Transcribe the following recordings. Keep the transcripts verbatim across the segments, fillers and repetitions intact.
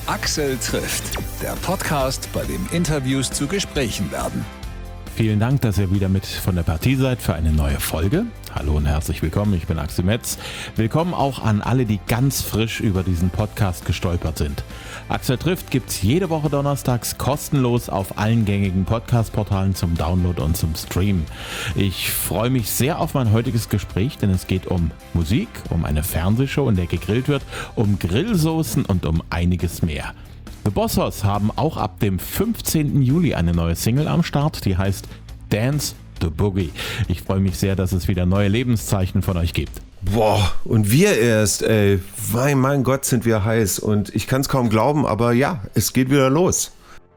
Axel trifft, der Podcast, bei dem Interviews zu Gesprächen werden. Vielen Dank, dass ihr wieder mit von der Partie seid für eine neue Folge. Hallo und herzlich willkommen, ich bin Axel Metz. Willkommen auch an alle, die ganz frisch über diesen Podcast gestolpert sind. Axel trifft gibt's jede Woche donnerstags kostenlos auf allen gängigen Podcast-Portalen zum Download und zum Stream. Ich freue mich sehr auf mein heutiges Gespräch, denn es geht um Musik, um eine Fernsehshow, in der gegrillt wird, um Grillsoßen und um einiges mehr. The Bossos haben auch ab dem fünfzehnten Juli eine neue Single am Start, die heißt Dance the Boogie. Ich freue mich sehr, dass es wieder neue Lebenszeichen von euch gibt. Boah, und wir erst, ey, mein, mein Gott, sind wir heiß und ich kann es kaum glauben, aber ja, es geht wieder los.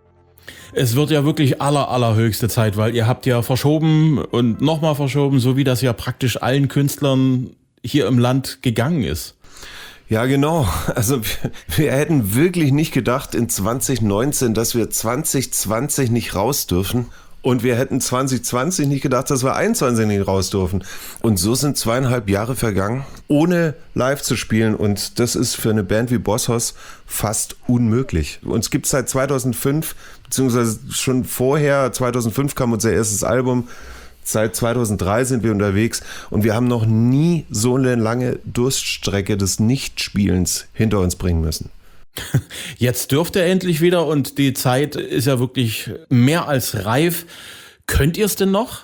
Es wird ja wirklich aller, allerhöchste Zeit, weil ihr habt ja verschoben und nochmal verschoben, so wie das ja praktisch allen Künstlern hier im Land gegangen ist. Ja, genau. Also wir, wir hätten wirklich nicht gedacht in zwanzig neunzehn, dass wir zwanzig zwanzig nicht raus dürfen. Und wir hätten zwanzig zwanzig nicht gedacht, dass wir einundzwanzig nicht raus dürfen. Und so sind zweieinhalb Jahre vergangen, ohne live zu spielen. Und das ist für eine Band wie Bossos fast unmöglich. Uns gibt es seit zweitausendfünf, beziehungsweise schon vorher, zweitausendfünf kam unser erstes Album. Seit zweitausenddrei sind wir unterwegs und wir haben noch nie so eine lange Durststrecke des Nichtspielens hinter uns bringen müssen. Jetzt dürft ihr endlich wieder und die Zeit ist ja wirklich mehr als reif. Könnt ihr es denn noch?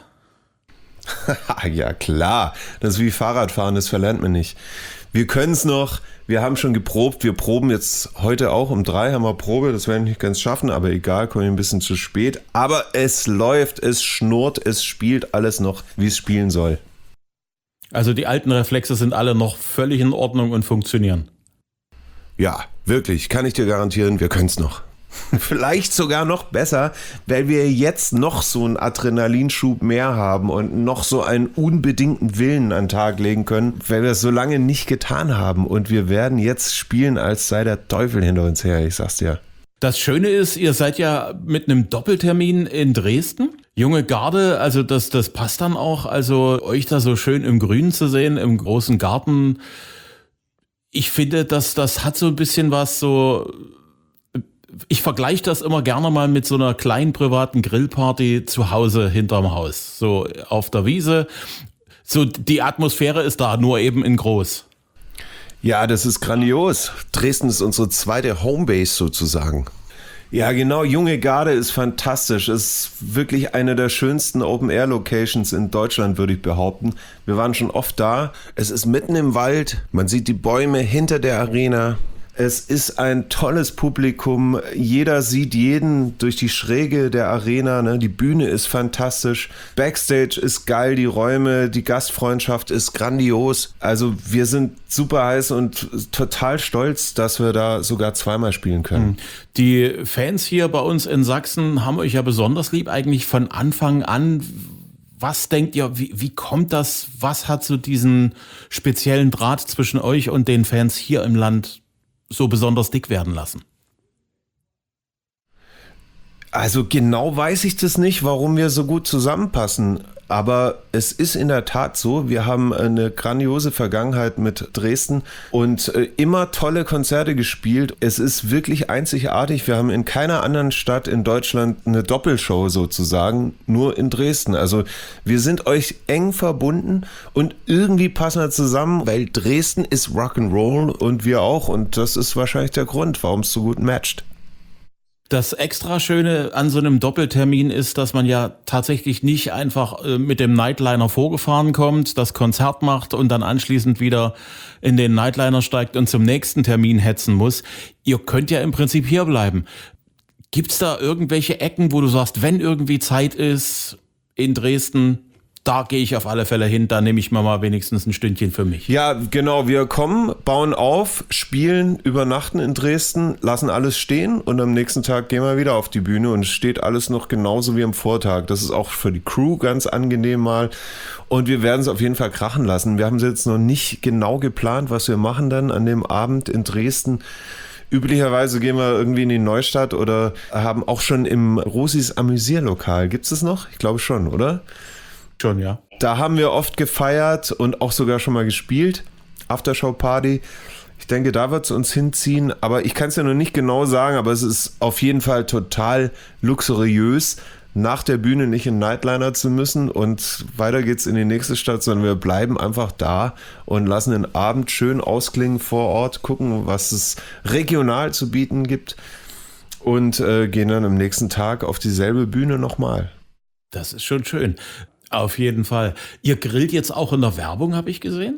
Ja klar, das ist wie Fahrradfahren, das verlernt man nicht. Wir können es noch, wir haben schon geprobt, wir proben jetzt heute auch um drei, haben wir Probe, das werden wir nicht ganz schaffen, aber egal, kommen wir ein bisschen zu spät. Aber es läuft, es schnurrt, es spielt alles noch, wie es spielen soll. Also die alten Reflexe sind alle noch völlig in Ordnung und funktionieren. Ja, wirklich, kann ich dir garantieren, wir können es noch. Vielleicht sogar noch besser, weil wir jetzt noch so einen Adrenalinschub mehr haben und noch so einen unbedingten Willen an den Tag legen können, weil wir es so lange nicht getan haben. Und wir werden jetzt spielen, als sei der Teufel hinter uns her, ich sag's dir. Das Schöne ist, ihr seid ja mit einem Doppeltermin in Dresden. Junge Garde, also das, das passt dann auch, also euch da so schön im Grünen zu sehen, im großen Garten. Ich finde, dass das hat so ein bisschen was so... Ich vergleiche das immer gerne mal mit so einer kleinen privaten Grillparty zu Hause hinterm Haus. So auf der Wiese. So die Atmosphäre ist da, nur eben in groß. Ja, das ist grandios. Dresden ist unsere zweite Homebase sozusagen. Ja, genau. Junge Garde ist fantastisch. Ist wirklich eine der schönsten Open-Air-Locations in Deutschland, würde ich behaupten. Wir waren schon oft da. Es ist mitten im Wald. Man sieht die Bäume hinter der Arena. Es ist ein tolles Publikum. Jeder sieht jeden durch die Schräge der Arena. Ne? Die Bühne ist fantastisch. Backstage ist geil. Die Räume, die Gastfreundschaft ist grandios. Also wir sind super heiß und total stolz, dass wir da sogar zweimal spielen können. Die Fans hier bei uns in Sachsen haben euch ja besonders lieb, eigentlich von Anfang an. Was denkt ihr, wie, wie kommt das? Was hat so diesen speziellen Draht zwischen euch und den Fans hier im Land so besonders dick werden lassen? Also genau weiß ich das nicht, warum wir so gut zusammenpassen. Aber es ist in der Tat so, wir haben eine grandiose Vergangenheit mit Dresden und immer tolle Konzerte gespielt. Es ist wirklich einzigartig. Wir haben in keiner anderen Stadt in Deutschland eine Doppelshow sozusagen, nur in Dresden. Also wir sind euch eng verbunden und irgendwie passen wir zusammen, weil Dresden ist Rock'n'Roll und wir auch. Und das ist wahrscheinlich der Grund, warum es so gut matcht. Das extra Schöne an so einem Doppeltermin ist, dass man ja tatsächlich nicht einfach mit dem Nightliner vorgefahren kommt, das Konzert macht und dann anschließend wieder in den Nightliner steigt und zum nächsten Termin hetzen muss. Ihr könnt ja im Prinzip hier bleiben. Gibt's da irgendwelche Ecken, wo du sagst, wenn irgendwie Zeit ist in Dresden, da gehe ich auf alle Fälle hin, da nehme ich mir mal wenigstens ein Stündchen für mich. Ja, genau, wir kommen, bauen auf, spielen, übernachten in Dresden, lassen alles stehen und am nächsten Tag gehen wir wieder auf die Bühne und es steht alles noch genauso wie am Vortag. Das ist auch für die Crew ganz angenehm mal und wir werden es auf jeden Fall krachen lassen. Wir haben es jetzt noch nicht genau geplant, was wir machen dann an dem Abend in Dresden. Üblicherweise gehen wir irgendwie in die Neustadt oder haben auch schon im Rosis Amüsierlokal. Gibt es das noch? Ich glaube schon, oder? Schon, ja. Da haben wir oft gefeiert und auch sogar schon mal gespielt. Aftershow-Party. Ich denke, da wird es uns hinziehen, aber ich kann es ja noch nicht genau sagen, aber es ist auf jeden Fall total luxuriös, nach der Bühne nicht in Nightliner zu müssen und weiter geht's in die nächste Stadt, sondern wir bleiben einfach da und lassen den Abend schön ausklingen vor Ort, gucken, was es regional zu bieten gibt und äh, gehen dann am nächsten Tag auf dieselbe Bühne nochmal. Das ist schon schön. Auf jeden Fall. Ihr grillt jetzt auch in der Werbung, habe ich gesehen?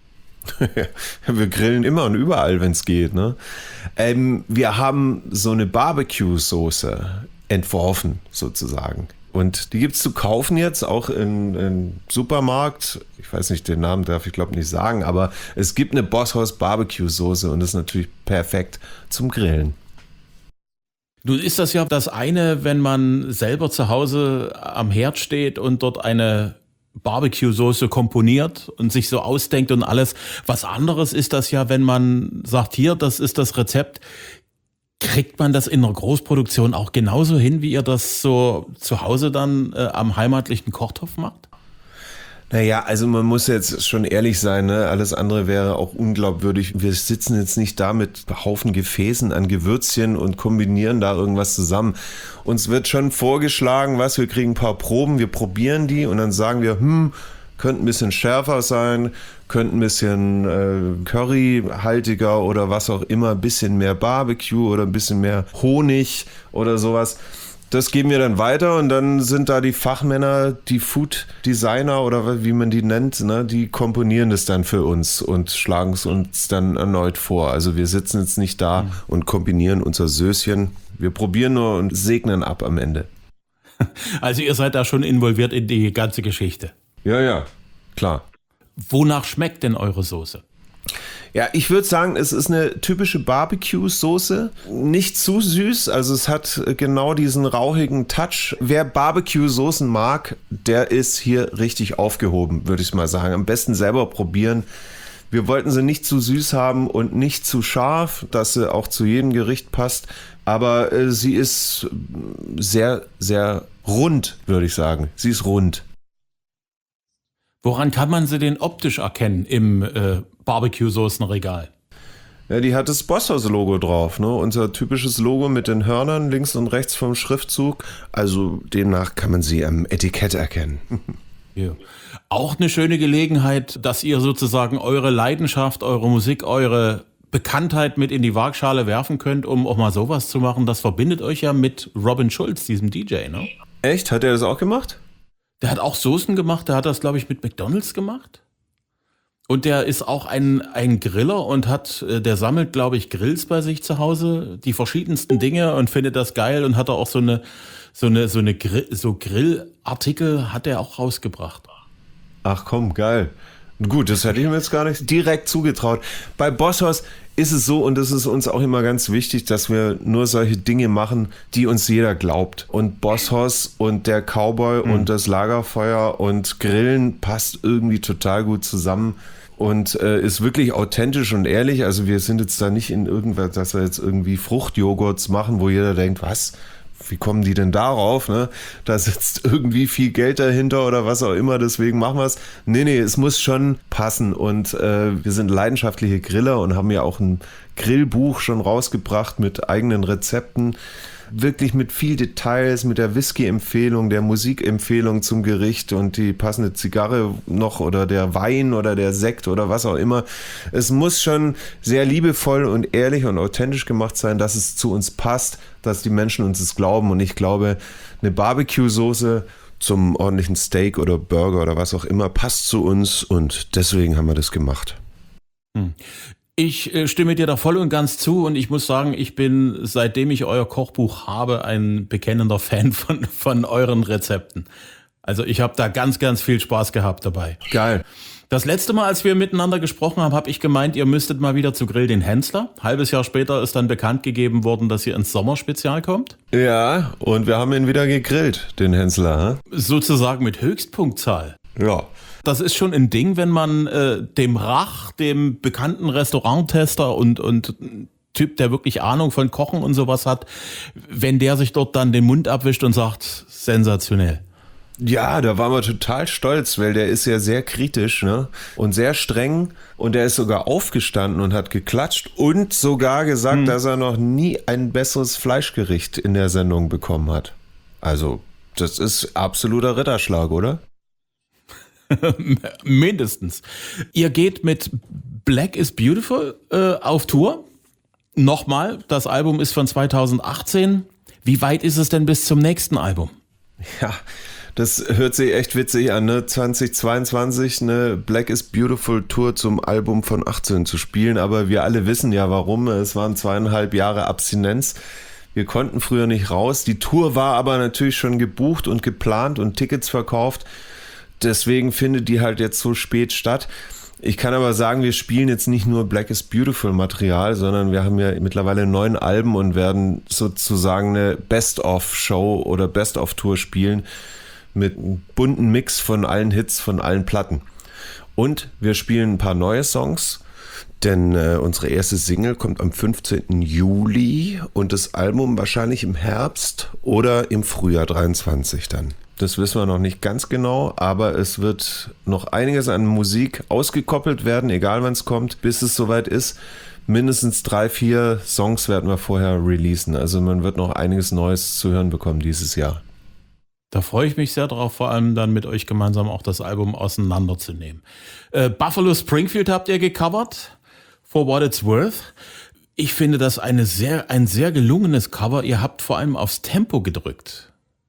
Wir grillen immer und überall, wenn es geht. Ne? Ähm, wir haben so eine Barbecue-Soße entworfen, sozusagen. Und die gibt es zu kaufen jetzt auch in, in Supermarkt. Ich weiß nicht, den Namen darf ich glaube nicht sagen, aber es gibt eine Bosshaus Barbecue-Soße und das ist natürlich perfekt zum Grillen. Nun ist das ja das eine, wenn man selber zu Hause am Herd steht und dort eine Barbecue-Soße komponiert und sich so ausdenkt und alles. Was anderes ist das ja, wenn man sagt, hier, das ist das Rezept. Kriegt man das in der Großproduktion auch genauso hin, wie ihr das so zu Hause dann äh, am heimatlichen Kochtopf macht? Naja, also man muss jetzt schon ehrlich sein, ne? Alles andere wäre auch unglaubwürdig. Wir sitzen jetzt nicht da mit Haufen Gefäßen an Gewürzchen und kombinieren da irgendwas zusammen. Uns wird schon vorgeschlagen, was, wir kriegen ein paar Proben, wir probieren die und dann sagen wir, hm, könnte ein bisschen schärfer sein, könnte ein bisschen äh, curryhaltiger oder was auch immer, ein bisschen mehr Barbecue oder ein bisschen mehr Honig oder sowas. Das geben wir dann weiter und dann sind da die Fachmänner, die Food-Designer oder wie man die nennt, ne, die komponieren das dann für uns und schlagen es uns dann erneut vor. Also wir sitzen jetzt nicht da mhm. und kombinieren unser Söschen. Wir probieren nur und segnen ab am Ende. Also ihr seid da schon involviert in die ganze Geschichte. Ja, ja, klar. Wonach schmeckt denn eure Soße? Ja, ich würde sagen, es ist eine typische Barbecue-Soße. Nicht zu süß, also es hat genau diesen rauchigen Touch. Wer Barbecue-Soßen mag, der ist hier richtig aufgehoben, würde ich mal sagen. Am besten selber probieren. Wir wollten sie nicht zu süß haben und nicht zu scharf, dass sie auch zu jedem Gericht passt. Aber äh, sie ist sehr, sehr rund, würde ich sagen. Sie ist rund. Woran kann man sie denn optisch erkennen im äh, Barbecue-Soßenregal? Ja, die hat das Bosshaus-Logo drauf, ne? Unser typisches Logo mit den Hörnern links und rechts vom Schriftzug. Also demnach kann man sie am Etikett erkennen. Ja. Auch eine schöne Gelegenheit, dass ihr sozusagen eure Leidenschaft, eure Musik, eure Bekanntheit mit in die Waagschale werfen könnt, um auch mal sowas zu machen. Das verbindet euch ja mit Robin Schulz, diesem D J, ne? Echt? Hat er das auch gemacht? Der hat auch Soßen gemacht, der hat das, glaube ich, mit McDonald's gemacht. Und der ist auch ein, ein Griller und hat, der sammelt, glaube ich, Grills bei sich zu Hause, die verschiedensten Dinge und findet das geil und hat auch so eine, so eine, so eine Grill, so Grillartikel hat er auch rausgebracht. Ach komm, geil. Gut, das hätte ich mir jetzt gar nicht direkt zugetraut. Bei Bosshaus ist es so, und das ist uns auch immer ganz wichtig, dass wir nur solche Dinge machen, die uns jeder glaubt. Und Bosshaus und der Cowboy mhm. und das Lagerfeuer und Grillen passt irgendwie total gut zusammen und äh, ist wirklich authentisch und ehrlich. Also wir sind jetzt da nicht in irgendwas, dass wir jetzt irgendwie Fruchtjoghurts machen, wo jeder denkt, was? Wie kommen die denn darauf? Ne? Da sitzt irgendwie viel Geld dahinter oder was auch immer, deswegen machen wir es. Nee, nee, es muss schon passen und äh, wir sind leidenschaftliche Griller und haben ja auch ein Grillbuch schon rausgebracht mit eigenen Rezepten. Wirklich mit viel Details, mit der Whisky-Empfehlung, der Musikempfehlung zum Gericht und die passende Zigarre noch oder der Wein oder der Sekt oder was auch immer. Es muss schon sehr liebevoll und ehrlich und authentisch gemacht sein, dass es zu uns passt, dass die Menschen uns es glauben. Und ich glaube, eine Barbecue-Soße zum ordentlichen Steak oder Burger oder was auch immer passt zu uns und deswegen haben wir das gemacht. Hm. Ich äh, stimme dir da voll und ganz zu und ich muss sagen, ich bin, seitdem ich euer Kochbuch habe, ein bekennender Fan von, von euren Rezepten. Also ich habe da ganz, ganz viel Spaß gehabt dabei. Geil. Das letzte Mal, als wir miteinander gesprochen haben, habe ich gemeint, ihr müsstet mal wieder zu Grill den Hensler. Halbes Jahr später ist dann bekannt gegeben worden, dass ihr ins Sommerspezial kommt. Ja, und wir haben ihn wieder gegrillt, den Hensler. Hm? Sozusagen mit Höchstpunktzahl. Ja. Das ist schon ein Ding, wenn man äh, dem Rach, dem bekannten Restauranttester und, und Typ, der wirklich Ahnung von Kochen und sowas hat, wenn der sich dort dann den Mund abwischt und sagt, sensationell. Ja, da waren wir total stolz, weil der ist ja sehr kritisch, ne? Und sehr streng, und der ist sogar aufgestanden und hat geklatscht und sogar gesagt, hm. dass er noch nie ein besseres Fleischgericht in der Sendung bekommen hat. Also, das ist absoluter Ritterschlag, oder? Mindestens. Ihr geht mit Black is Beautiful äh, auf Tour. Nochmal, das Album ist von zweitausendachtzehn. Wie weit ist es denn bis zum nächsten Album? Ja, das hört sich echt witzig an, ne? zweitausendzweiundzwanzig eine Black is Beautiful Tour zum Album von achtzehn zu spielen, aber wir alle wissen ja warum. Es waren zweieinhalb Jahre Abstinenz. Wir konnten früher nicht raus. Die Tour war aber natürlich schon gebucht und geplant und Tickets verkauft. Deswegen findet die halt jetzt so spät statt. Ich kann aber sagen, wir spielen jetzt nicht nur Black is Beautiful Material, sondern wir haben ja mittlerweile neun Alben und werden sozusagen eine Best-of-Show oder Best-of-Tour spielen mit einem bunten Mix von allen Hits, von allen Platten. Und wir spielen ein paar neue Songs, denn äh, unsere erste Single kommt am fünfzehnten Juli und das Album wahrscheinlich im Herbst oder im Frühjahr dreiundzwanzig dann. Das wissen wir noch nicht ganz genau, aber es wird noch einiges an Musik ausgekoppelt werden, egal wann es kommt, bis es soweit ist. Mindestens drei, vier Songs werden wir vorher releasen. Also man wird noch einiges Neues zu hören bekommen dieses Jahr. Da freue ich mich sehr drauf, vor allem dann mit euch gemeinsam auch das Album auseinanderzunehmen. Äh, Buffalo Springfield habt ihr gecovert, For What It's Worth. Ich finde das eine sehr, ein sehr gelungenes Cover. Ihr habt vor allem aufs Tempo gedrückt.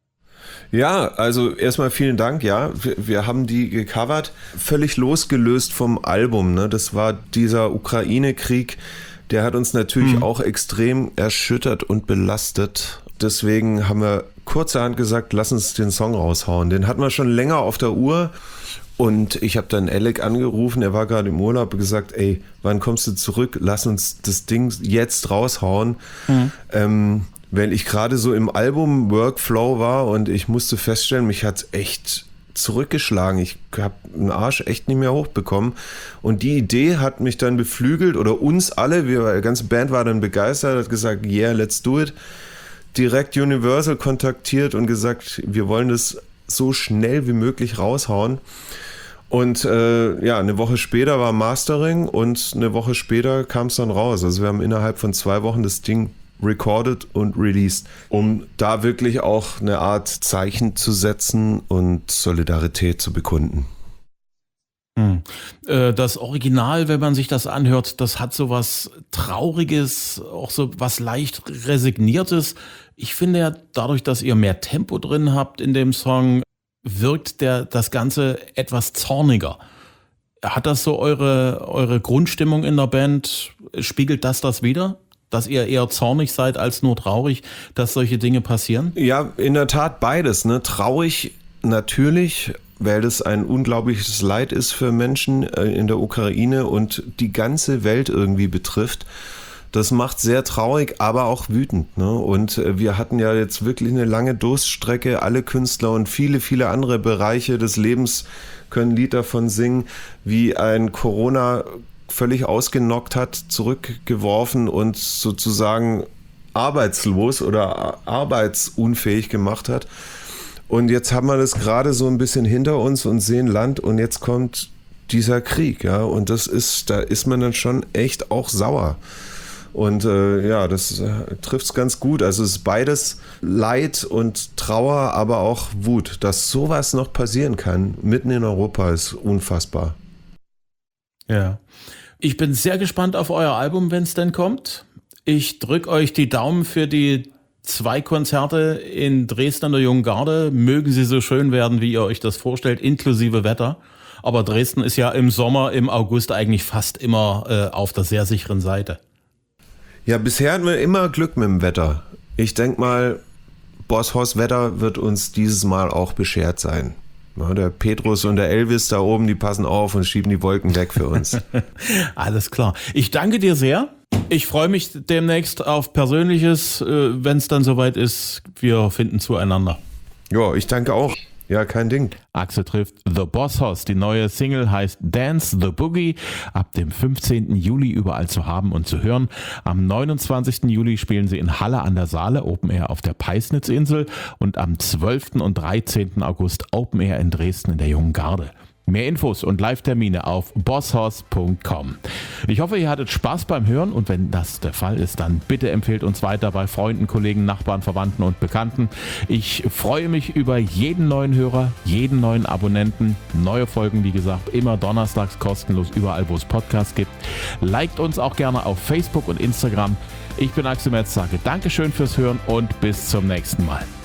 Ja, also erstmal vielen Dank, ja. Wir, wir haben die gecovert, völlig losgelöst vom Album, ne? Das war dieser Ukraine-Krieg, der hat uns natürlich mhm. auch extrem erschüttert und belastet. Deswegen haben wir kurzerhand gesagt, lass uns den Song raushauen. Den hatten wir schon länger auf der Uhr und ich habe dann Alec angerufen, er war gerade im Urlaub, und gesagt, ey, wann kommst du zurück? Lass uns das Ding jetzt raushauen. Mhm. Ähm, weil ich gerade so im Album-Workflow war und ich musste feststellen, mich hat's echt zurückgeschlagen. Ich habe den Arsch echt nicht mehr hochbekommen. Und die Idee hat mich dann beflügelt, oder uns alle, wir, die ganze Band war dann begeistert, hat gesagt, yeah, let's do it. Direkt Universal kontaktiert und gesagt, wir wollen das so schnell wie möglich raushauen. Und äh, ja, eine Woche später war Mastering und eine Woche später kam es dann raus. Also wir haben innerhalb von zwei Wochen das Ding recorded und released, um da wirklich auch eine Art Zeichen zu setzen und Solidarität zu bekunden. Hm. Das Original, wenn man sich das anhört, das hat so was Trauriges, auch so was leicht Resigniertes. Ich finde ja, dadurch, dass ihr mehr Tempo drin habt in dem Song, wirkt der, das Ganze etwas zorniger. Hat das so eure, eure Grundstimmung in der Band, spiegelt das das wider? Dass ihr eher zornig seid als nur traurig, dass solche Dinge passieren? Ja, in der Tat beides, ne? Traurig natürlich, weil das ein unglaubliches Leid ist für Menschen in der Ukraine und die ganze Welt irgendwie betrifft. Das macht sehr traurig, aber auch wütend, ne? Und wir hatten ja jetzt wirklich eine lange Durststrecke. Alle Künstler und viele, viele andere Bereiche des Lebens können ein Lied davon singen, wie ein Corona völlig ausgenockt hat, zurückgeworfen und sozusagen arbeitslos oder arbeitsunfähig gemacht hat. Und jetzt haben wir das gerade so ein bisschen hinter uns und sehen Land und jetzt kommt dieser Krieg, ja, und das ist, da ist man dann schon echt auch sauer. Und äh, ja, das äh, trifft es ganz gut. Also es ist beides Leid und Trauer, aber auch Wut. Dass sowas noch passieren kann, mitten in Europa, ist unfassbar. Ja. Ich bin sehr gespannt auf euer Album, wenn es denn kommt. Ich drücke euch die Daumen für die zwei Konzerte in Dresden an der Jungen Garde. Mögen sie so schön werden, wie ihr euch das vorstellt, inklusive Wetter. Aber Dresden ist ja im Sommer, im August eigentlich fast immer äh, auf der sehr sicheren Seite. Ja, bisher hatten wir immer Glück mit dem Wetter. Ich denke mal, Boss Hoss Wetter wird uns dieses Mal auch beschert sein. Ja, der Petrus und der Elvis da oben, die passen auf und schieben die Wolken weg für uns. Alles klar. Ich danke dir sehr. Ich freue mich demnächst auf Persönliches, wenn es dann soweit ist. Wir finden zueinander. Ja, ich danke auch. Ja, kein Ding. Axel trifft The Boss Hoss. Die neue Single heißt Dance the Boogie. Ab dem fünfzehnten Juli überall zu haben und zu hören. Am neunundzwanzigsten Juli spielen sie in Halle an der Saale, Open Air auf der Peisnitzinsel. Und am zwölften und dreizehnten August Open Air in Dresden in der Jungen Garde. Mehr Infos und Live-Termine auf bosshoss punkt com. Ich hoffe, ihr hattet Spaß beim Hören und wenn das der Fall ist, dann bitte empfehlt uns weiter bei Freunden, Kollegen, Nachbarn, Verwandten und Bekannten. Ich freue mich über jeden neuen Hörer, jeden neuen Abonnenten. Neue Folgen, wie gesagt, immer donnerstags kostenlos überall, wo es Podcasts gibt. Liked uns auch gerne auf Facebook und Instagram. Ich bin Axel Metz, sage Dankeschön fürs Hören und bis zum nächsten Mal.